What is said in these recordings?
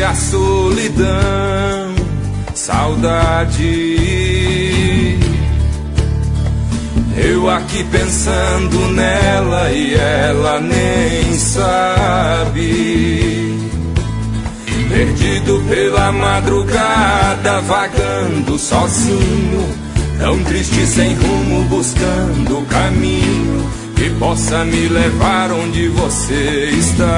a solidão, saudade. Eu aqui pensando nela e ela nem sabe. Perdido pela madrugada, vagando sozinho, tão triste sem rumo, buscando o caminho que possa me levar onde você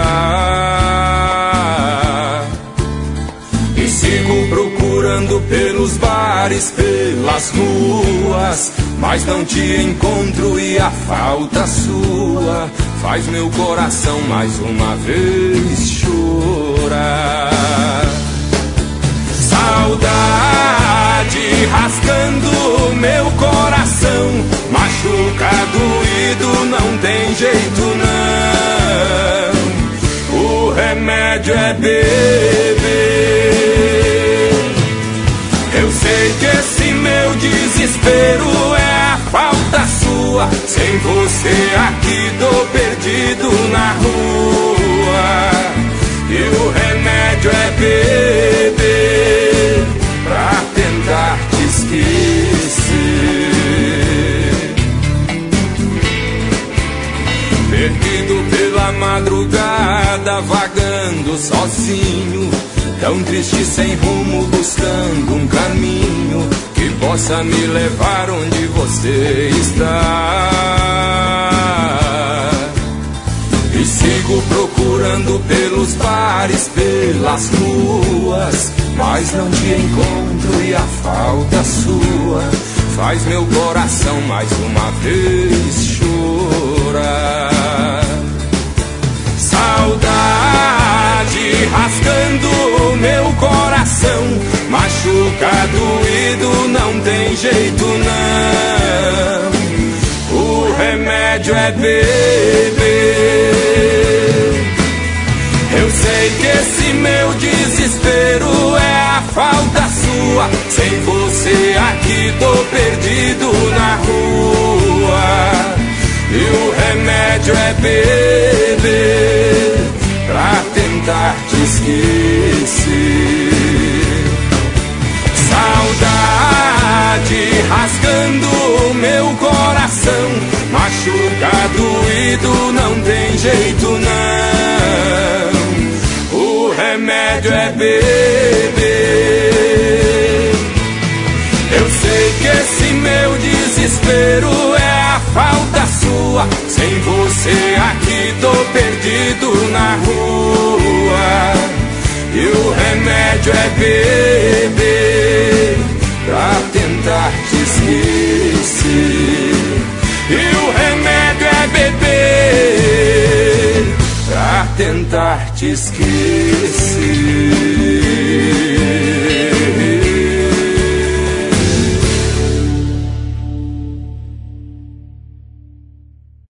está. E sigo procurando pelos bares, pelas ruas, mas não te encontro e a falta sua faz meu coração mais uma vez chorar. Saudade rasgando meu coração, machucado, doído, não tem jeito não. O remédio é beber. Eu sei que esse meu desespero é a falta sua. Sem você aqui tô perdido na rua. E o remédio é beber pra tentar te esquecer. Perdido pela madrugada, vagando sozinho, tão triste sem rumo, buscando um caminho que possa me levar onde você está. E sigo procurando pelos bares, pelas ruas, mas não te encontro e a falta sua faz meu coração mais uma vez chorar. Saudade rasgando meu coração, machucado, doído, não tem jeito não. O remédio é beber. Eu sei que esse meu desespero é a falta sua. Sem você aqui tô perdido na rua. E o remédio é beber pra tentar te esquecer. Saudade rasgando meu coração, machucado, doído, não tem jeito não. O remédio é beber. Eu sei que esse meu desespero é a falta sua. Sem você aqui tô perdido na rua. E o remédio é beber pra tentar te esquecer. E o remédio é beber pra tentar te esquecer.